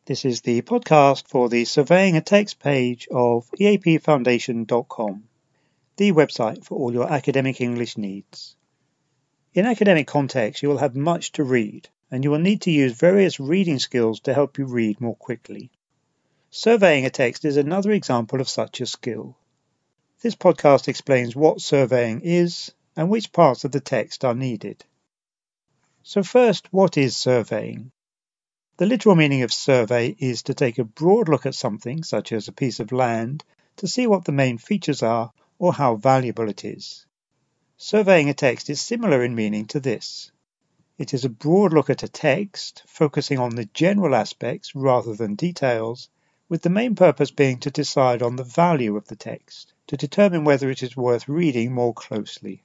This is the podcast for the Surveying a Text page of eapfoundation.com, the website for all your academic English needs. In academic context, you will have much to read, and you will need to use various reading skills to help you read more quickly. Surveying a text is another example of such a skill. This podcast explains what surveying is and which parts of the text are needed. So first, what is surveying? The literal meaning of survey is to take a broad look at something, such as a piece of land, to see what the main features are or how valuable it is. Surveying a text is similar in meaning to this. It is a broad look at a text, focusing on the general aspects rather than details, with the main purpose being to decide on the value of the text, to determine whether it is worth reading more closely.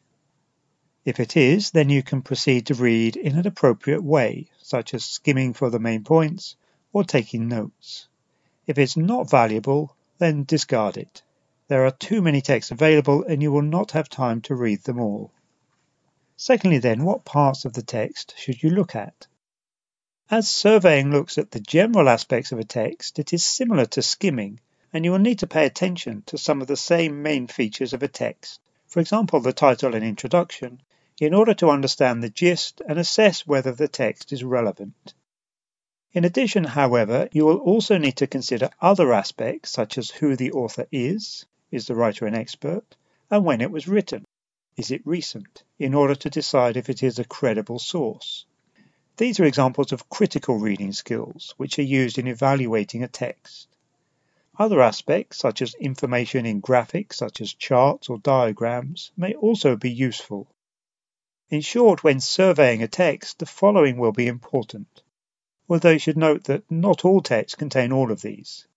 If it is, then you can proceed to read in an appropriate way, such as skimming for the main points or taking notes. If it's not valuable, then discard it. There are too many texts available and you will not have time to read them all. Secondly then, what parts of the text should you look at? As surveying looks at the general aspects of a text, it is similar to skimming, and you will need to pay attention to some of the same main features of a text. For example, the title and introduction, in order to understand the gist and assess whether the text is relevant. In addition, however, you will also need to consider other aspects such as who the author is the writer an expert, and when it was written, is it recent, in order to decide if it is a credible source. These are examples of critical reading skills, which are used in evaluating a text. Other aspects, such as information in graphics, such as charts or diagrams, may also be useful. In short, when surveying a text, the following will be important, although you should note that not all texts contain all of these.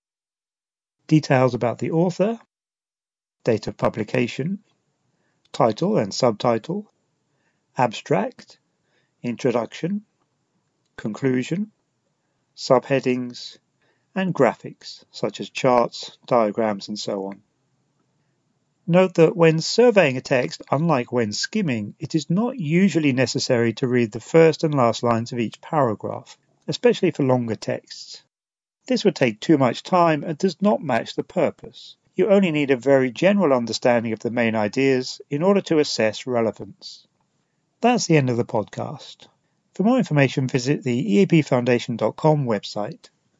Details about the author, date of publication, title and subtitle, abstract, introduction, conclusion, subheadings, and graphics, such as charts, diagrams, and so on. Note that when surveying a text, unlike when skimming, it is not usually necessary to read the first and last lines of each paragraph, especially for longer texts. This would take too much time and does not match the purpose. You only need a very general understanding of the main ideas in order to assess relevance. That's the end of the podcast. For more information, visit the eapfoundation.com website.